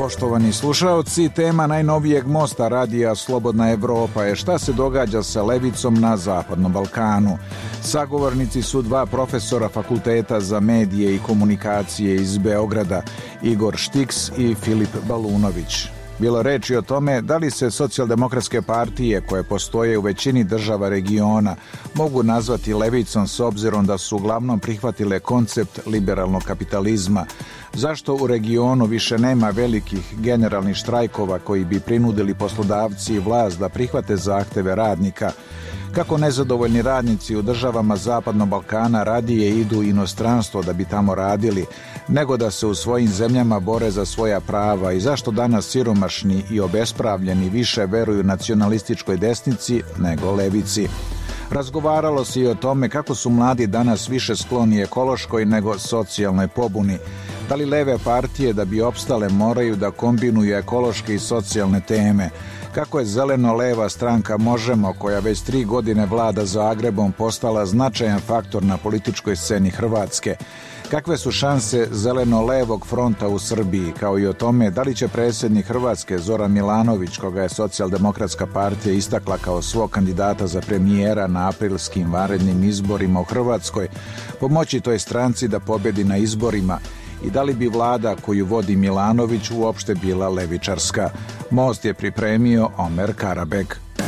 Poštovani slušaoci, tema najnovijeg mosta radija Slobodna Evropa je šta se događa sa levicom na Zapadnom Balkanu. Sagovornici su dva profesora Fakulteta za medije i komunikacije iz Beograda, Igor Štiks i Filip Balunović. Bilo reči o tome da li se socijaldemokratske partije koje postoje u većini država regiona mogu nazvati levicom s obzirom da su uglavnom prihvatile koncept liberalnog kapitalizma. Zašto u regionu više nema velikih generalnih štrajkova koji bi prinudili poslodavci i vlast da prihvate zahteve radnika? Kako nezadovoljni radnici u državama Zapadnog Balkana radije idu u inostranstvo da bi tamo radili, nego da se u svojim zemljama bore za svoja prava i zašto danas siromašni i obespravljeni više veruju nacionalističkoj desnici nego levici? Razgovaralo se i o tome kako su mladi danas više skloni ekološkoj nego socijalnoj pobuni. Da li leve partije da bi opstale moraju da kombinuju ekološke i socijalne teme? Kako je zeleno-leva stranka Možemo, koja već 3 godine vlada Zagrebom, postala značajan faktor na političkoj sceni Hrvatske? Kakve su šanse zeleno-levog fronta u Srbiji, kao i o tome da li će predsjednik Hrvatske Zoran Milanović, koga je Socijaldemokratska partija istakla kao svog kandidata za premijera na aprilskim vanrednim izborima u Hrvatskoj, pomoći toj stranci da pobedi na izborima, i da li bi vlada koju vodi Milanović uopšte bila levičarska? Most je pripremio Omer Karabek.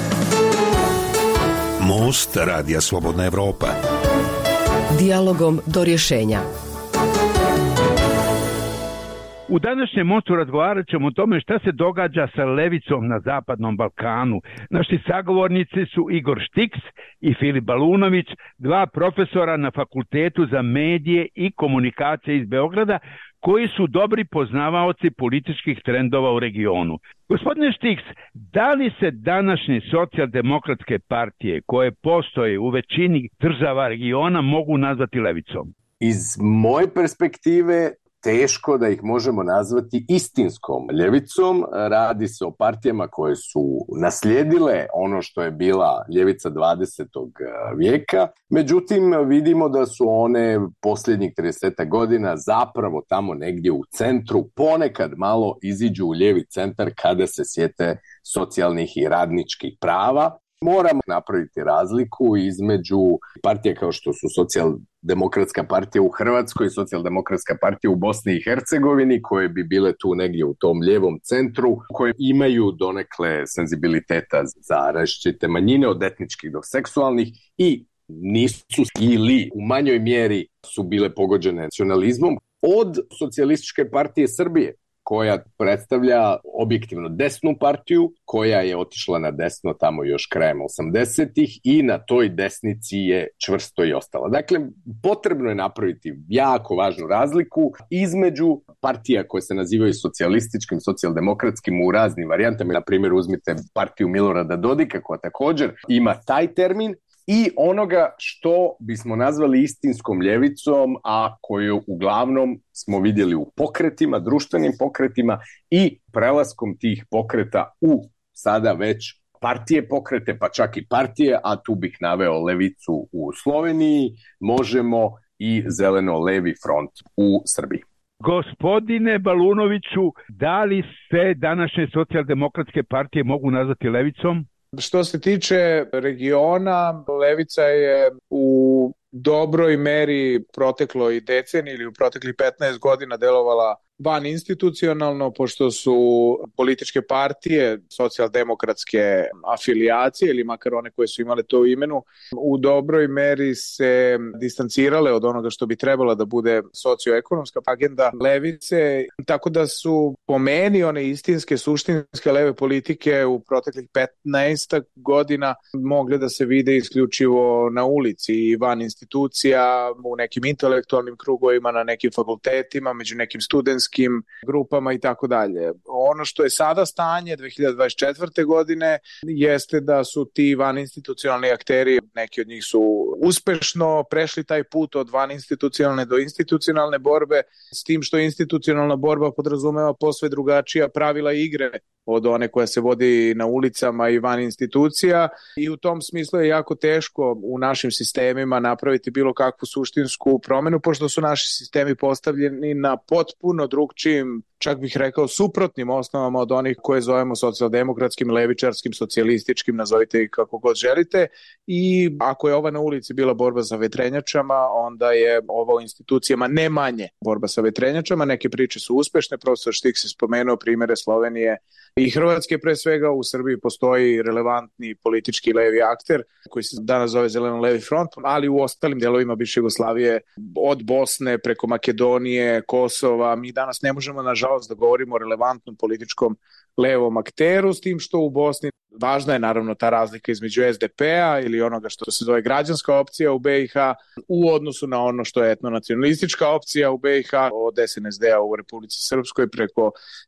Most radija Slobodna Evropa. Dijalogom do rješenja. U današnjem mostu razgovarat ćemo o tome šta se događa sa levicom na Zapadnom Balkanu. Naši sagovornici su Igor Štiks i Filip Balunović, dva profesora na Fakultetu za medije i komunikacije iz Beograda, koji su dobri poznavaoci političkih trendova u regionu. Gospodine Štiks, da li se današnje socijaldemokratske partije koje postoje u većini država regiona mogu nazvati levicom? Iz moje perspektive teško da ih možemo nazvati istinskom ljevicom. Radi se o partijama koje su naslijedile ono što je bila ljevica 20. vijeka. Međutim, vidimo da su one posljednjih 30 godina zapravo tamo negdje u centru, ponekad malo iziđu u lijevi centar kada se sjete socijalnih i radničkih prava. Moramo napraviti razliku između partije kao što su Socijaldemokratska partija u Hrvatskoj i Socijaldemokratska partija u Bosni i Hercegovini, koje bi bile tu negdje u tom lijevom centru, koje imaju donekle senzibiliteta za različite manjine, od etničkih do seksualnih, i nisu ili u manjoj mjeri su bile pogođene nacionalizmom, od Socijalističke partije Srbije, koja predstavlja objektivno desnu partiju, koja je otišla na desno tamo još krajem 80-ih i na toj desnici je čvrsto i ostala. Dakle, potrebno je napraviti jako važnu razliku između partija koje se nazivaju socijalističkim, socijaldemokratskim u raznim varijantama. Na primjer, uzmite partiju Milorada Dodika, koja također ima taj termin, i onoga što bismo nazvali istinskom ljevicom, a koju uglavnom smo vidjeli u pokretima, društvenim pokretima i prelaskom tih pokreta u sada već partije pokrete, pa čak i partije, a tu bih naveo levicu u Sloveniji, Možemo i zeleno-levi front u Srbiji. Gospodine Balunoviću, da li se današnje socijaldemokratske partije mogu nazvati levicom? Što se tiče regiona, levica je u dobroj meri protekloj deceniji ili u proteklih 15 godina delovala van institucionalno, pošto su političke partije socijaldemokratske afilijacije ili makar one koje su imale to u imenu u dobroj meri se distancirale od onoga što bi trebala da bude socioekonomska agenda levice, tako da su po meni one istinske, suštinske leve politike u proteklih 15 godina mogle da se vide isključivo na ulici i van institucija, u nekim intelektualnim krugovima, na nekim fakultetima, među nekim studentskim grupama i tako dalje. Ono što je sada stanje 2024. godine jeste da su ti vaninstitucionalni akteri, neki od njih su uspešno prešli taj put od vaninstitucionalne do institucionalne borbe, s tim što institucionalna borba podrazumeva posve drugačija pravila igre od one koja se vodi na ulicama i van institucija, i u tom smislu je jako teško u našim sistemima napraviti bilo kakvu suštinsku promenu, pošto su naši sistemi postavljeni na potpuno drugčijim, čak bih rekao suprotnim osnovama od onih koje zovemo socijaldemokratskim, levičarskim, socijalističkim, nazovite ih kako god želite. I ako je ova na ulici bila borba sa vetrenjačama, onda je ova u institucijama ne manje borba sa vetrenjačama. Neke priče su uspešne, profesor Štiks je spomenuo primere Slovenije i Hrvatske pre svega. U Srbiji postoji relevantni politički levi akter koji se danas zove Zeleno-levi front, ali u ostalim delovima bivše Jugoslavije, od Bosne preko Makedonije, Kosova, mi danas ne možemo nažalost da govorimo o relevantnom političkom levom akteru, s tim što u Bosni važna je naravno ta razlika između SDP-a ili onoga što se zove građanska opcija u BiH u odnosu na ono što je etnonacionalistička opcija u BiH, od SNSD-a u Republici Srpskoj preko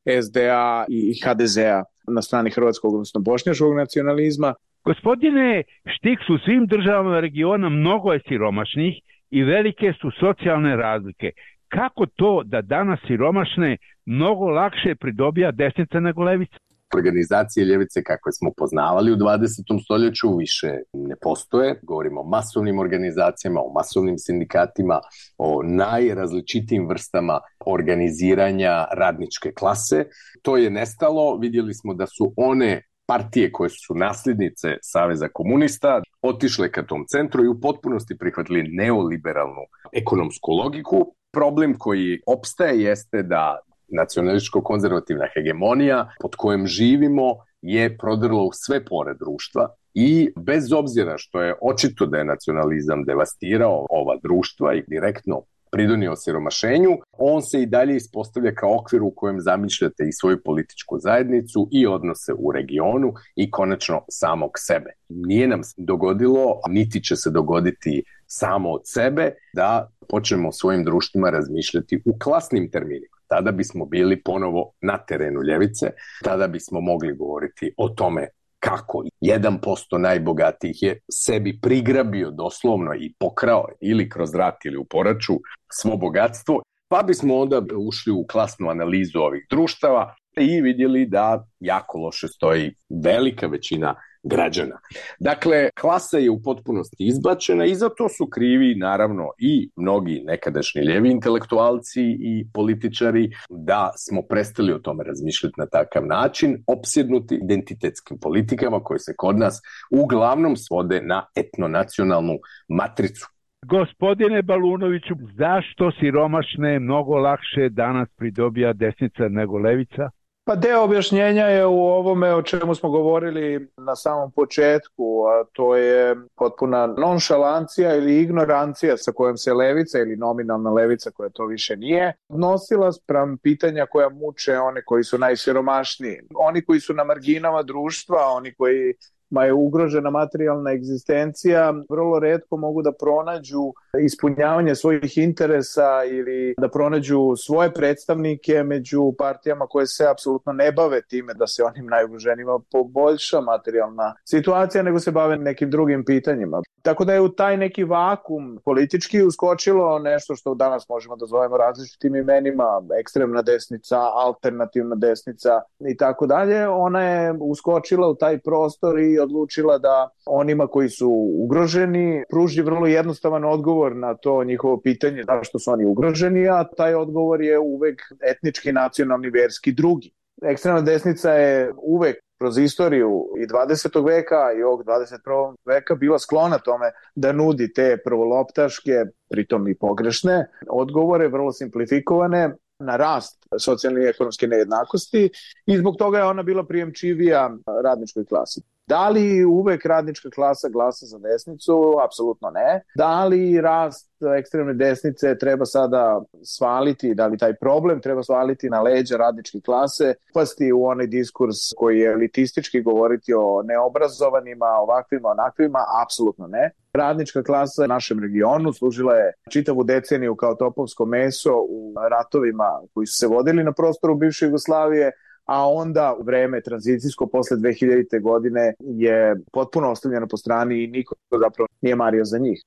SDA i HDZ-a na strani hrvatskog, odnosno bošnjačkog nacionalizma. Gospodine Štiks, u svim državama regiona mnogo je siromašnih i velike su socijalne razlike. Kako to da danas siromašne mnogo lakše pridobija desnica nego levica? Organizacije ljevice kakve smo poznavali u 20. stoljeću više ne postoje. Govorimo o masovnim organizacijama, o masovnim sindikatima, o najrazličitijim vrstama organiziranja radničke klase. To je nestalo. Vidjeli smo da su one partije koje su nasljednice Saveza komunista otišle ka tom centru i u potpunosti prihvatili neoliberalnu ekonomsku logiku. Problem koji opstaje jeste da nacionalističko-konzervativna hegemonija pod kojom živimo je prodrla u sve pore društva i bez obzira što je očito da je nacionalizam devastirao ova društva i direktno pridonio siromašenju, on se i dalje ispostavlja kao okvir u kojem zamišljate i svoju političku zajednicu i odnose u regionu i konačno samog sebe. Nije nam se dogodilo, niti će se dogoditi samo od sebe, da počnemo svojim društvima razmišljati u klasnim terminima. Tada bismo bili ponovo na terenu ljevice, tada bismo mogli govoriti o tome kako 1% najbogatijih je sebi prigrabio doslovno i pokrao ili kroz rat ili u poraču svo bogatstvo, pa bismo onda ušli u klasnu analizu ovih društava i vidjeli da jako loše stoji velika većina građana. Dakle, klasa je u potpunosti izbačena i za to su krivi naravno i mnogi nekadašnji lijevi intelektualci i političari, da smo prestali o tome razmišljati na takav način, opsjednuti identitetskim politikama koje se kod nas uglavnom svode na etnonacionalnu matricu. Gospodine Balunoviću, zašto siromašne mnogo lakše danas pridobija desnica nego levica? Pa deo objašnjenja je u ovome o čemu smo govorili na samom početku, a to je potpuna nonšalancija ili ignorancija sa kojom se levica ili nominalna levica, koja to više nije, odnosila spram pitanja koja muče one koji su najsiromašniji. Oni koji su na marginama društva, oni koji je ugrožena materijalna egzistencija, vrlo retko mogu da pronađu ispunjavanje svojih interesa ili da pronađu svoje predstavnike među partijama koje se apsolutno ne bave time da se onim najugroženima poboljša materijalna situacija, nego se bave nekim drugim pitanjima. Tako da je u taj neki vakum politički uskočilo nešto što danas možemo da zovemo različitim imenima, ekstremna desnica, alternativna desnica i tako dalje. Ona je uskočila u taj prostor i odlučila da onima koji su ugroženi pruži vrlo jednostavan odgovor na to njihovo pitanje zašto su oni ugroženi, a taj odgovor je uvek etnički, nacionalni, verski, drugi. Ekstremna desnica je uvek kroz istoriju i 20. veka i ovog 21. veka bila sklona tome da nudi te prvoloptaške, pritom i pogrešne odgovore, vrlo simplifikovane na rast socijalne i ekonomske nejednakosti i zbog toga je ona bila prijemčivija radničkoj klasi. Da li uvek radnička klasa glasa za desnicu? Apsolutno ne. Da li rast ekstremne desnice treba sada svaliti, da li taj problem treba svaliti na leđa radničke klase, upasti u onaj diskurs koji je elitistički, govoriti o neobrazovanima, ovakvima, onakvima? Apsolutno ne. Radnička klasa u našem regionu služila je čitavu deceniju kao topovsko meso u ratovima koji su se vodili na prostoru bivše Jugoslavije, a onda u vreme tranzicijsko posle 2000. godine je potpuno ostavljeno po strani i niko zapravo nije mario za njih.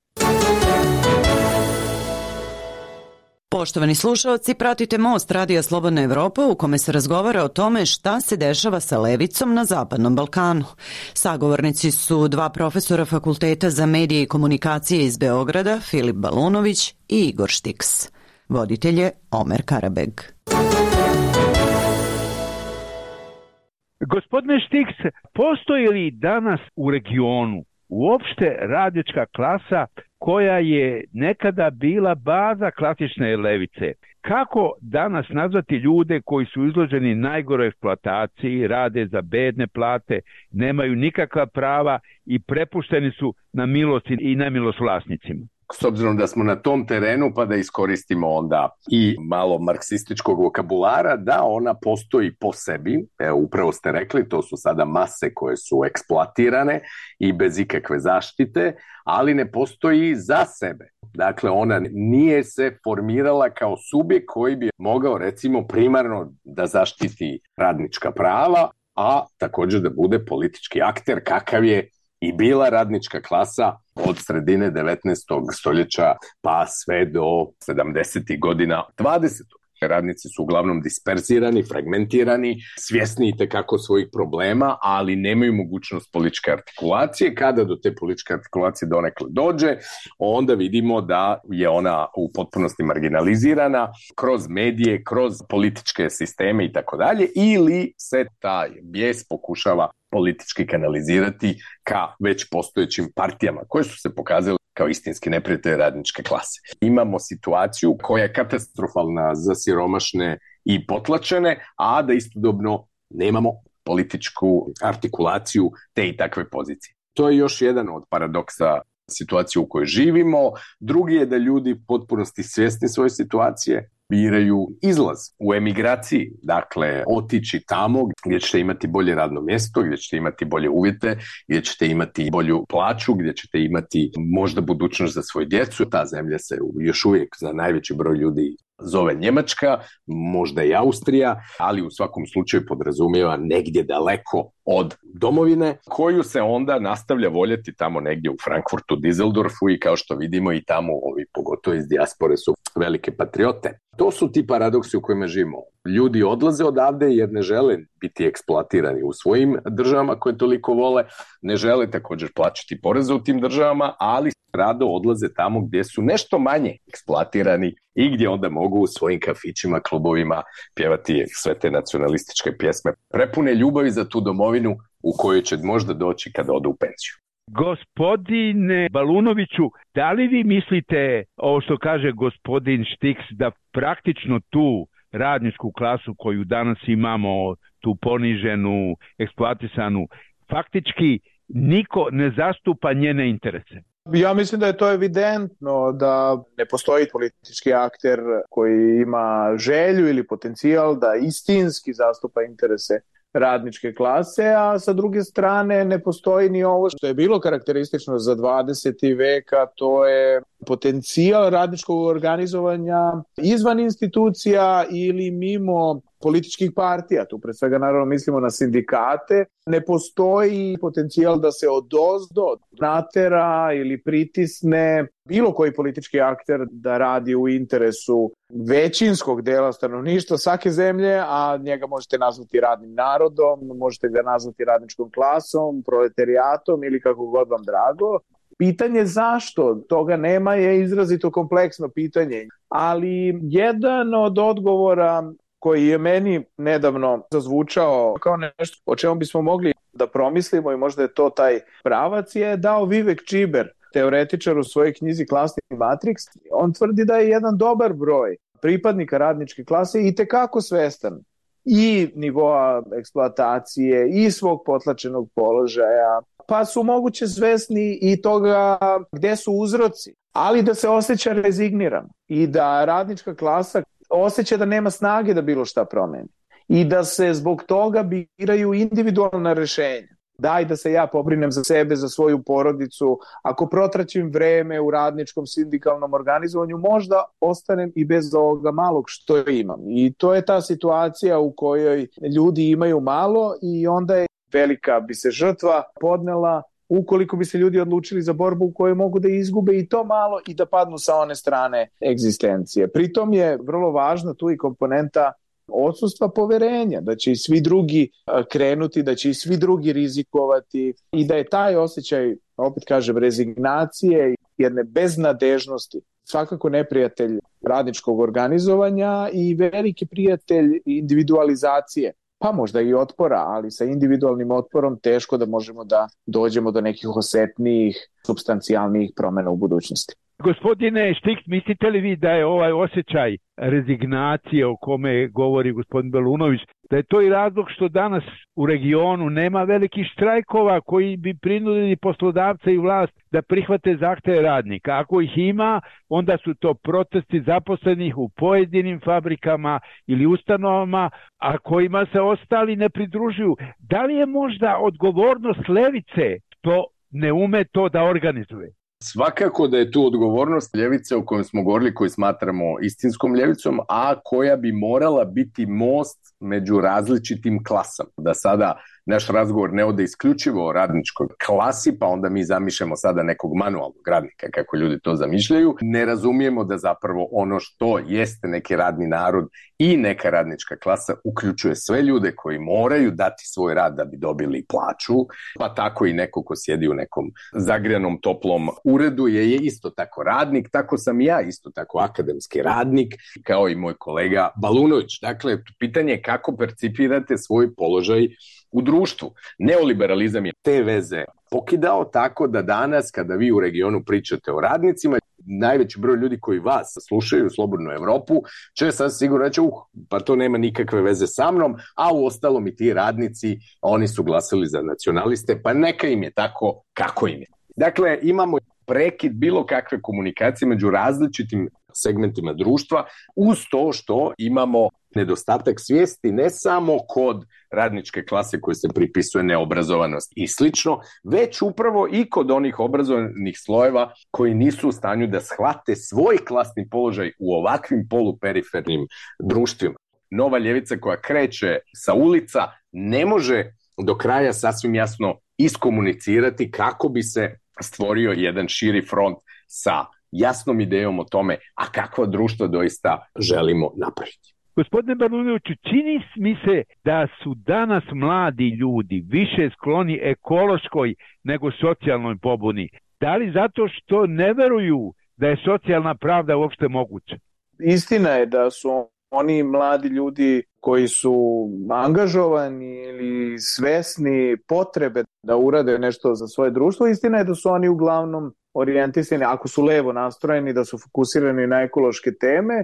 Poštovani slušalci, pratite Most Radija Slobodna Evropa u kome se razgovara o tome šta se dešava sa levicom na Zapadnom Balkanu. Sagovornici su dva profesora Fakulteta za medije i komunikacije iz Beograda, Filip Balunović i Igor Štiks. Voditelj je Omer Karabeg. Gospodine Štiks, postoji li danas u regionu uopšte radnička klasa koja je nekada bila baza klasične levice? Kako danas nazvati ljude koji su izloženi najgoroj eksploataciji, rade za bedne plate, nemaju nikakva prava i prepušteni su na milost i nemilost vlasnicima? S obzirom da smo na tom terenu, pa da iskoristimo onda i malo marksističkog vokabulara, da ona postoji po sebi, upravo ste rekli, to su sada mase koje su eksploatirane i bez ikakve zaštite, ali ne postoji za sebe. Dakle, ona nije se formirala kao subjekt koji bi mogao, recimo, primarno da zaštiti radnička prava, a također da bude politički akter kakav je i bila radnička klasa od sredine 19. stoljeća pa sve do 70. godina 20. Radnici su uglavnom disperzirani, fragmentirani, svjesni itekako svojih problema, ali nemaju mogućnost političke artikulacije. Kada do te političke artikulacije donekle dođe, onda vidimo da je ona u potpunosti marginalizirana kroz medije, kroz političke sisteme i tako dalje, ili se taj bijes pokušava politički kanalizirati ka već postojećim partijama koje su se pokazale kao istinski neprijatelji radničke klase. Imamo situaciju koja je katastrofalna za siromašne i potlačene, a da istodobno nemamo političku artikulaciju te i takve pozicije. To je još jedan od paradoksa situacije u kojoj živimo. Drugi je da ljudi potpunosti svjesni svoje situacije biraju izlaz u emigraciji, dakle otići tamo gdje ćete imati bolje radno mjesto, gdje ćete imati bolje uvjete, gdje ćete imati bolju plaću, gdje ćete imati možda budućnost za svoju djecu. Ta zemlja se još uvijek za najveći broj ljudi zove Njemačka, možda i Austrija, ali u svakom slučaju podrazumijeva negdje daleko od domovine, koju se onda nastavlja voljeti tamo negdje u Frankfurtu, Düsseldorfu, i kao što vidimo i tamo ovi, pogotovo iz dijaspore, su velike patriote. To su ti paradoksi u kojima živimo. Ljudi odlaze odavde jer ne žele biti eksploatirani u svojim državama koje toliko vole, ne žele također plaćati poreze u tim državama, ali rado odlaze tamo gdje su nešto manje eksploatirani i gdje onda mogu u svojim kafićima, klubovima pjevati sve te nacionalističke pjesme prepune ljubavi za tu domovinu u kojoj će možda doći kada odu u penziju. Gospodine Balunoviću, da li vi mislite, ovo što kaže gospodin Štiks, da praktično tu radničku klasu koju danas imamo, tu poniženu, eksploatisanu, faktički niko ne zastupa njene interese? Ja mislim da je to evidentno, da ne postoji politički akter koji ima želju ili potencijal da istinski zastupa interese radničke klase, a sa druge strane ne postoji ni ovo što je bilo karakteristično za 20. veka, to je potencijal radničkog organizovanja izvan institucija ili mimo političkih partija. Tu pre svega naravno mislimo na sindikate. Ne postoji potencijal da se odozdo natera ili pritisne bilo koji politički akter da radi u interesu većinskog dela stanovništva svake zemlje, a njega možete nazvati radnim narodom, možete ga nazvati radničkom klasom, proletarijatom ili kako god vam drago. Pitanje zašto toga nema je izrazito kompleksno pitanje, ali jedan od odgovora koji je meni nedavno zazvučao kao nešto o čemu bismo mogli da promislimo i možda je to taj pravac, je dao Vivek Čiber, teoretičar u svojoj knjizi Klasni matriks. On tvrdi da je jedan dobar broj pripadnika radničke klase itekako svestan i nivoa eksploatacije i svog potlačenog položaja, pa su moguće svesni i toga gde su uzroci, ali da se osjeća rezigniran i da radnička klasa osjeća da nema snage da bilo šta promeni i da se zbog toga biraju individualna rešenja. Daj da se ja pobrinem za sebe, za svoju porodicu, ako protraćim vreme u radničkom sindikalnom organizovanju, možda ostanem i bez ovoga malog što imam. I to je ta situacija u kojoj ljudi imaju malo i onda je velika bi se žrtva podnela ukoliko bi se ljudi odlučili za borbu u kojoj mogu da izgube i to malo i da padnu sa one strane egzistencije. Pritom je vrlo važna tu i komponenta odsustva poverenja, da će i svi drugi krenuti, da će i svi drugi rizikovati i da je taj osjećaj, opet kažem, rezignacije, jedne beznadežnosti svakako neprijatelj radničkog organizovanja i veliki prijatelj individualizacije. Pa možda i otpora, ali sa individualnim otporom teško da možemo da dođemo do nekih osetnijih, supstancijalnijih promjena u budućnosti. Gospodine Štiks, mislite li vi da je ovaj osjećaj rezignacije o kome govori gospodin Balunović, da je to i razlog što danas u regionu nema velikih štrajkova koji bi prinudili poslodavca i vlast da prihvate zahteve radnika? Ako ih ima, onda su to protesti zaposlenih u pojedinim fabrikama ili ustanovama, a kojima se ostali ne pridružuju. Da li je možda odgovornost levice što ne ume to da organizuje? Svakako da je tu odgovornost ljevice o kojoj smo govorili, koju smatramo istinskom ljevicom, a koja bi morala biti most među različitim klasama. Da sada naš razgovor ne ode isključivo o radničkoj klasi, pa onda mi zamišljamo sada nekog manualnog radnika, kako ljudi to zamišljaju. Ne razumijemo da zapravo ono što jeste neki radni narod i neka radnička klasa uključuje sve ljude koji moraju dati svoj rad da bi dobili plaću, pa tako i neko ko sjedi u nekom zagrijanom toplom uredu je isto tako radnik, tako sam ja isto tako akademski radnik, kao i moj kolega Balunović. Dakle, pitanje je kako percipirate svoj položaj u društvu. Neoliberalizam je te veze pokidao tako da danas kada vi u regionu pričate o radnicima, najveći broj ljudi koji vas slušaju, Slobodnu Evropu, će sad sigurno reći, pa to nema nikakve veze sa mnom, a u ostalom i ti radnici, oni su glasali za nacionaliste, pa neka im je tako kako im je. Dakle, imamo prekid bilo kakve komunikacije među različitim segmentima društva, uz to što imamo nedostatak svijesti ne samo kod radničke klase koje se pripisuje neobrazovanost i slično, već upravo i kod onih obrazovanih slojeva koji nisu u stanju da shvate svoj klasni položaj u ovakvim poluperifernim društvima. Nova ljevica koja kreće sa ulica ne može do kraja sasvim jasno iskomunicirati kako bi se stvorio jedan širi front sa jasnom idejom o tome, a kakva društva doista želimo napraviti. Gospodine Balunoviću, čini mi se da su danas mladi ljudi više skloni ekološkoj nego socijalnoj pobuni. Da li zato što ne veruju da je socijalna pravda uopšte moguća? Istina je da su oni mladi ljudi koji su angažovani ili svesni potrebe da urade nešto za svoje društvo, istina je da su oni uglavnom orijentisani, ako su levo nastrojeni, da su fokusirani na ekološke teme,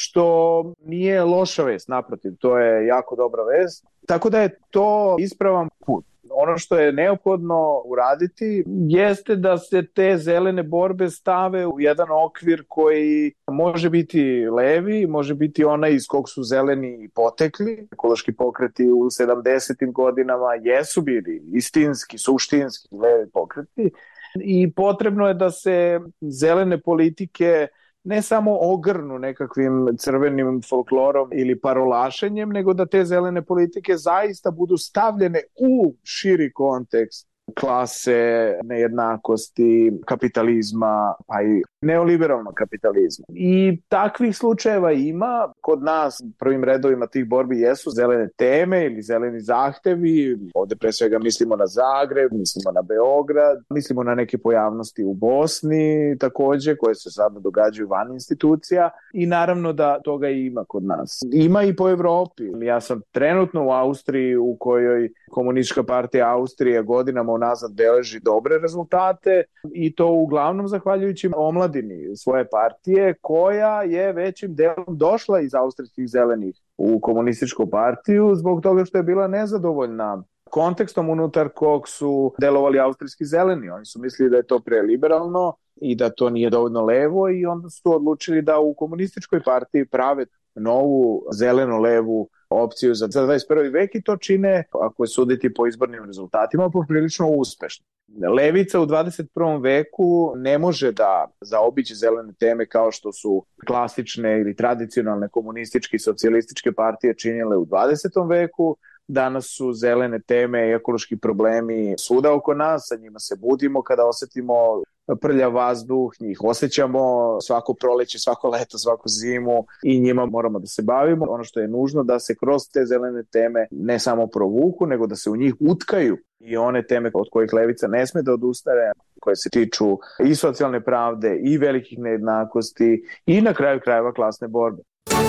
što nije loša vest, naprotiv, to je jako dobra vest. Tako da je to ispravan put. Ono što je neophodno uraditi jeste da se te zelene borbe stave u jedan okvir koji može biti levi, može biti onaj iz kog su zeleni potekli. Ekološki pokreti u 70. godinama jesu bili istinski, suštinski levi pokreti i potrebno je da se zelene politike ne samo ogrnu nekakvim crvenim folklorom ili parolašenjem, nego da te zelene politike zaista budu stavljene u širi kontekst klase, nejednakosti, kapitalizma, pa i neoliberalnog kapitalizma. I takvih slučajeva ima. Kod nas u prvim redovima tih borbi jesu zelene teme ili zeleni zahtevi. Ovde pre svega mislimo na Zagreb, mislimo na Beograd, mislimo na neke pojavnosti u Bosni takođe, koje se sada događaju van institucija i naravno da toga ima kod nas. Ima i po Evropi. Ja sam trenutno u Austriji u kojoj Komunistička partija Austrije godinama unazad beleži dobre rezultate i to uglavnom zahvaljujući omladini svoje partije koja je većim delom došla iz austrijskih zelenih u komunističku partiju zbog toga što je bila nezadovoljna kontekstom unutar kog su delovali austrijski zeleni. Oni su mislili da je to preliberalno i da to nije dovoljno levo i onda su odlučili da u komunističkoj partiji prave novu zeleno-levu opciju za 21. vek i to čine, ako je suditi po izbornim rezultatima, poprilično uspešno. Levica u 21. veku ne može da zaobići zelene teme kao što su klasične ili tradicionalne komunističke i socijalističke partije činile u 20. veku. Danas su zelene teme i ekološki problemi svuda oko nas, sa njima se budimo kada osetimo prljav vazduh, njih osjećamo svako proleće, svako leto, svaku zimu i njima moramo da se bavimo. Ono što je nužno da se kroz te zelene teme ne samo provuku, nego da se u njih utkaju i one teme od kojih levica ne sme da odustane, koje se tiču i socijalne pravde i velikih nejednakosti i na kraju krajeva klasne borbe.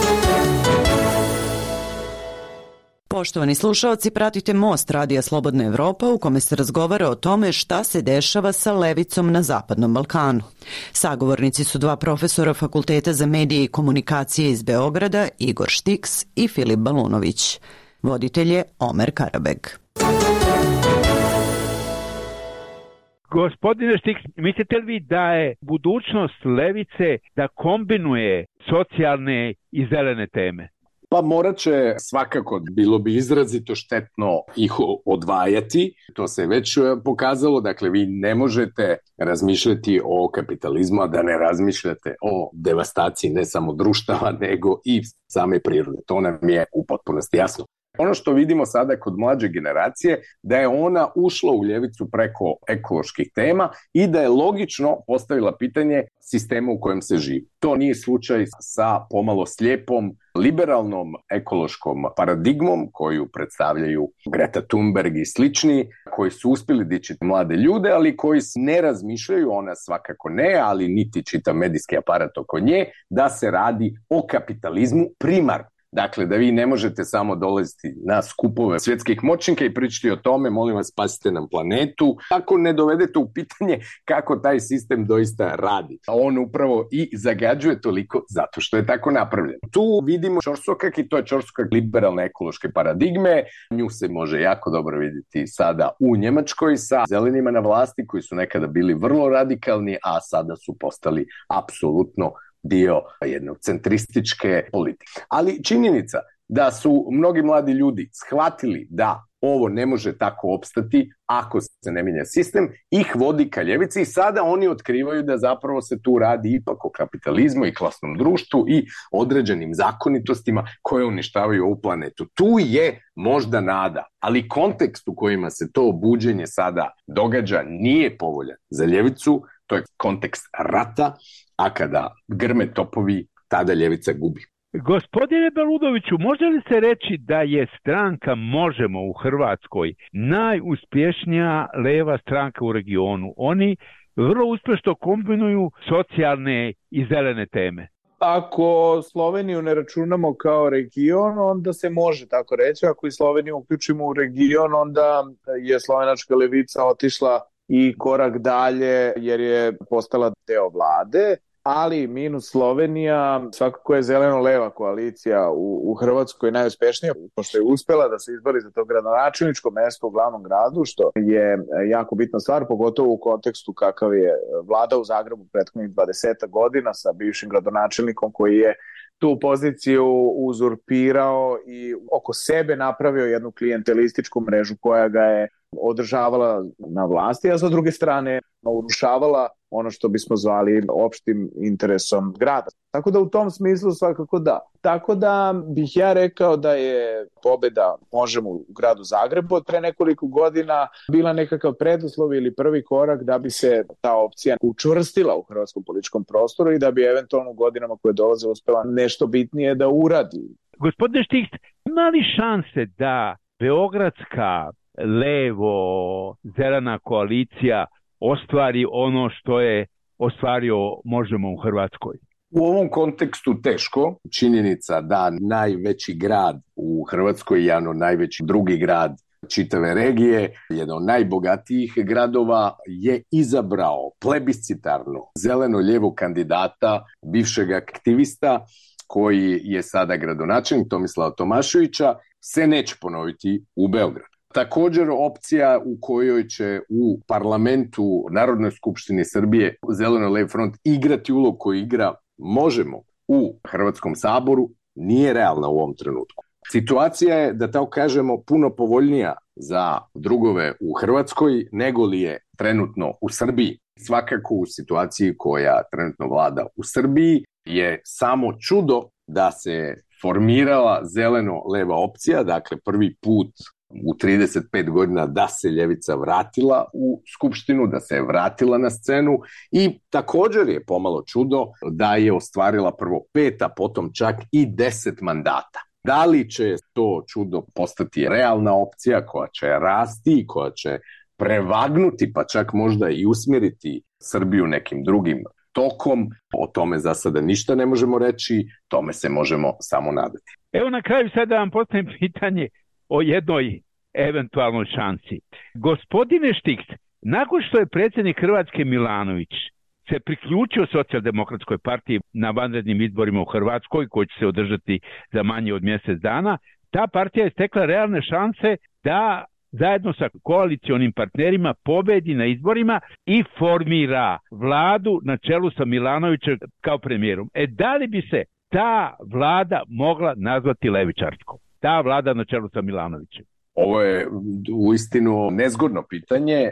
Poštovani slušaoci, pratite Most Radija Slobodna Evropa u kome se razgovara o tome šta se dešava sa levicom na Zapadnom Balkanu. Sagovornici su dva profesora Fakulteta za medije i komunikacije iz Beograda, Igor Štiks i Filip Balunović. Voditelj je Omer Karabeg. Gospodine Štiks, mislite li vi da je budućnost levice da kombinuje socijalne i zelene teme? Pa morat će svakako, bilo bi izrazito štetno ih odvajati, to se već pokazalo, dakle vi ne možete razmišljati o kapitalizmu, a da ne razmišljate o devastaciji ne samo društava, nego i same prirode, to nam je u potpunosti jasno. Ono što vidimo sada kod mlađe generacije, da je ona ušla u ljevicu preko ekoloških tema i da je logično postavila pitanje sistema u kojem se živi. To nije slučaj sa pomalo slijepom, liberalnom ekološkom paradigmom koju predstavljaju Greta Thunberg i slični, koji su uspjeli dičiti mlade ljude, ali koji ne razmišljaju, ona svakako ne, ali niti čita medijski aparat oko nje, da se radi o kapitalizmu primarno. Dakle, da vi ne možete samo dolaziti na skupove svjetskih moćnika i pričati o tome, molim vas, spasite nam planetu, ako ne dovedete u pitanje kako taj sistem doista radi. On upravo i zagađuje toliko zato što je tako napravljen. Tu vidimo ćorsokak i to je ćorsokak liberalne ekološke paradigme. Nju se može jako dobro vidjeti sada u Njemačkoj sa zelenima na vlasti koji su nekada bili vrlo radikalni, a sada su postali apsolutno dio jedne centrističke politike. Ali činjenica da su mnogi mladi ljudi shvatili da ovo ne može tako opstati ako se ne mijenja sistem, ih vodi ka ljevici i sada oni otkrivaju da zapravo se tu radi ipak o kapitalizmu i klasnom društvu i određenim zakonitostima koje uništavaju ovu planetu. Tu je možda nada, ali kontekst u kojima se to buđenje sada događa nije povoljan za ljevicu, to je kontekst rata, a kada grme topovi, tada ljevica gubi. Gospodine Balunoviću, može li se reći da je stranka Možemo u Hrvatskoj najuspješnija leva stranka u regionu? Oni vrlo uspješno kombinuju socijalne i zelene teme. Ako Sloveniju ne računamo kao region, onda se može tako reći. Ako i Sloveniju uključimo u region, onda je slovenačka levica otišla i korak dalje jer je postala deo vlade. Ali minus Slovenija, svakako je zeleno-leva koalicija u Hrvatskoj najuspješnija, pošto je uspjela da se izbori za to gradonačelničko mesto u glavnom gradu, što je jako bitna stvar, pogotovo u kontekstu kakav je vlada u Zagrebu prethodnih 20 godina sa bivšim gradonačelnikom koji je tu poziciju uzurpirao i oko sebe napravio jednu klijentelističku mrežu koja ga je održavala na vlasti, a sa druge strane urušavala ono što bismo zvali opštim interesom grada. Tako da u tom smislu svakako da. Tako da bih ja rekao da je pobjeda Možemo u gradu Zagrebu od pre nekoliko godina bila nekakav preduslov ili prvi korak da bi se ta opcija učvrstila u hrvatskom političkom prostoru i da bi eventualno u godinama koje dolaze uspela nešto bitnije da uradi. Gospodine Štiks, ima li šanse da beogradska levo-zelena koalicija ostvari ono što je ostvario Možemo u Hrvatskoj? U ovom kontekstu teško. Činjenica da najveći grad u Hrvatskoj, jedan od najvećih, drugi grad čitave regije, jedan od najbogatijih gradova, je izabrao plebiscitarno zeleno-lijevo kandidata, bivšeg aktivista, koji je sada gradonačelnik Tomislava Tomaševića, se neće ponoviti u Beogradu. Također opcija u kojoj će u parlamentu Narodnoj skupštini Srbije Zeleno-lev front igrati ulog koji igra Možemo u Hrvatskom saboru nije realna u ovom trenutku. Situacija je, da tako kažemo, puno povoljnija za drugove u Hrvatskoj nego li je trenutno u Srbiji. Svakako u situaciji koja trenutno vlada u Srbiji je samo čudo da se formirala zeleno-leva opcija, dakle prvi put u 35 godina da se ljevica vratila u skupštinu, da se je vratila na scenu i također je pomalo čudo da je ostvarila prvo 5, a potom čak i 10 mandata. Da li će to čudo postati realna opcija koja će rasti, koja će prevagnuti, pa čak možda i usmjeriti Srbiju nekim drugim tokom, o tome za sada ništa ne možemo reći, tome se možemo samo nadati. Evo na kraju sada vam postavim pitanje o jednoj eventualnoj šansi. Gospodine Štiks, nakon što je predsjednik Hrvatske Milanović se priključio Socijaldemokratskoj partiji na vanrednim izborima u Hrvatskoj, koji će se održati za manje od mjesec dana, ta partija je stekla realne šanse da zajedno sa koalicionim partnerima pobedi na izborima i formira vladu na čelu sa Milanovićem kao premijerom. Da li bi se ta vlada mogla nazvati levičarskom? Ta vlada na čelu sa Milanovićem. Ovo je uistinu nezgodno pitanje.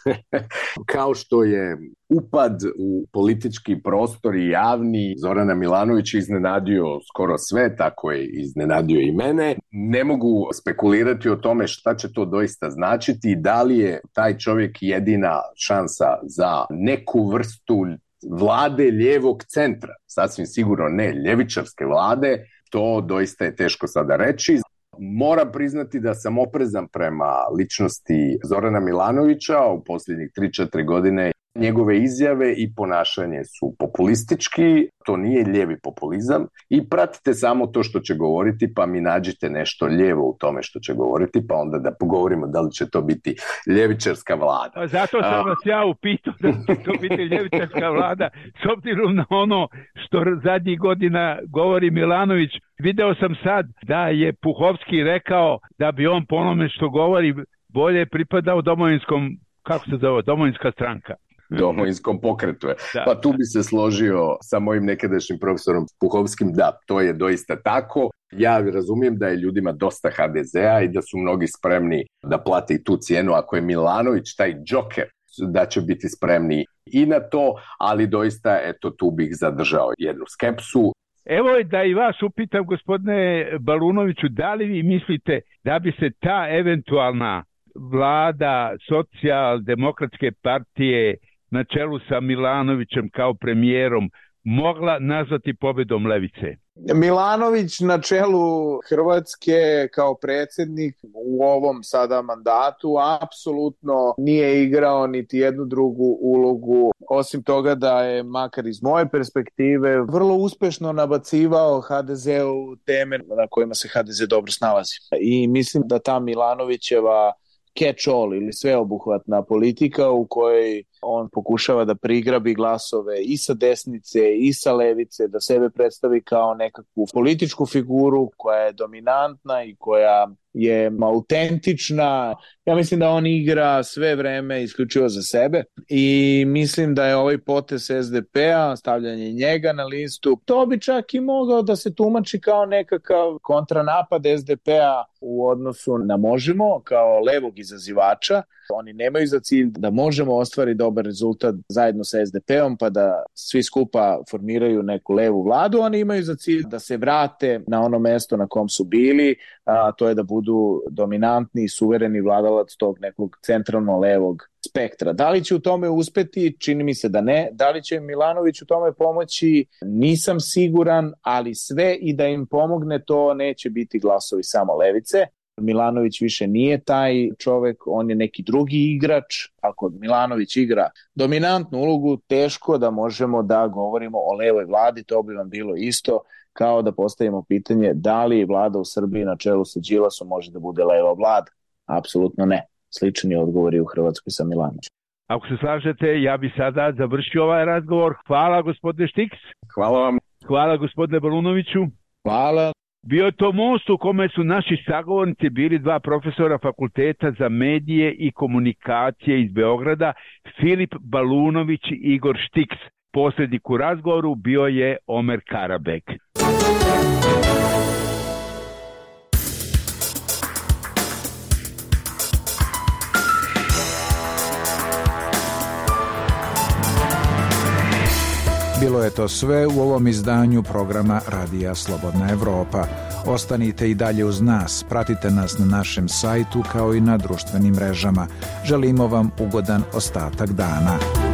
Kao što je upad u politički prostor i javni Zorana Milanovića iznenadio skoro sve, tako je iznenadio i mene. Ne mogu spekulirati o tome šta će to doista značiti i da li je taj čovjek jedina šansa za neku vrstu vlade lijevog centra. Sasvim sigurno ne ljevičarske vlade, to doista je teško sada reći. Moram priznati da sam oprezan prema ličnosti Zorana Milanovića. U posljednjih 3-4 godine njegove izjave i ponašanje su populistički, to nije lijevi populizam i pratite samo to što će govoriti, pa mi nađite nešto lijevo u tome što će govoriti, pa onda da pogovorimo da li će to biti ljevičarska vlada. Zato sam vas ja upitao da će to biti ljevičarska vlada, s obzirom na ono što zadnjih godina govori Milanović. Video sam sad da je Puhovski rekao da bi on po onome što govori bolje pripadao domovinskom, kako se zove, domovinska stranka. Domovinskom pokretu je. Pa tu bi se složio sa mojim nekadašnjim profesorom Puhovskim, da, to je doista tako. Ja razumijem da je ljudima dosta HDZ-a i da su mnogi spremni da plate i tu cijenu. Ako je Milanović taj džoker, da će biti spremni i na to, ali doista, eto, tu bih zadržao jednu skepsu. Evo da i vas upitam, gospodine Balunoviću, da li vi mislite da bi se ta eventualna vlada Socijaldemokratske partije na čelu sa Milanovićem kao premijerom mogla nazvati pobjedom levice? Milanović na čelu Hrvatske kao predsjednik u ovom sada mandatu apsolutno nije igrao niti jednu drugu ulogu, osim toga da je, makar iz moje perspektive, vrlo uspešno nabacivao HDZ-u teme na kojima se HDZ dobro snalazi. I mislim da ta Milanovićeva catch-all ili sveobuhvatna politika u kojoj on pokušava da prigrabi glasove i sa desnice i sa levice, da sebe predstavi kao nekakvu političku figuru koja je dominantna i koja je autentična. Ja mislim da on igra sve vreme isključivo za sebe i mislim da je ovaj potez SDP-a, stavljanje njega na listu, to bi čak i mogao da se tumači kao nekakav kontranapad SDP-a u odnosu na Možemo kao levog izazivača. Oni nemaju za cilj da Možemo ostvari dobar rezultat zajedno sa SDP-om pa da svi skupa formiraju neku levu vladu. Oni imaju za cilj da se vrate na ono mesto na kom su bili, a to je da budu dominantni i suvereni vladalac tog nekog centralno levog spektra. Da li će u tome uspeti? Čini mi se da ne. Da li će Milanović u tome pomoći? Nisam siguran, ali sve i da im pomogne to neće biti glasovi samo levice. Milanović više nije taj čovek, on je neki drugi igrač. Ako Milanović igra dominantnu ulogu, teško da možemo da govorimo o levoj vladi, to bi vam bilo isto kao da postavimo pitanje da li vlada u Srbiji na čelu sa Đilasom može da bude leva vlada. Apsolutno ne. Slični odgovori u Hrvatskoj sa Milanovićem. Ako se slažete, ja bi sada završio ovaj razgovor. Hvala gospodine Štiks. Hvala vam. Hvala gospodine Balunoviću. Hvala. Bio je to most u kome su naši sagovornici bili dva profesora Fakulteta za medije i komunikacije iz Beograda, Filip Balunović i Igor Štiks. Posrednik u razgovoru bio je Omer Karabek. Bilo je to sve u ovom izdanju programa Radija Slobodna Evropa. Ostanite i dalje uz nas, pratite nas na našem sajtu kao i na društvenim mrežama. Želimo vam ugodan ostatak dana.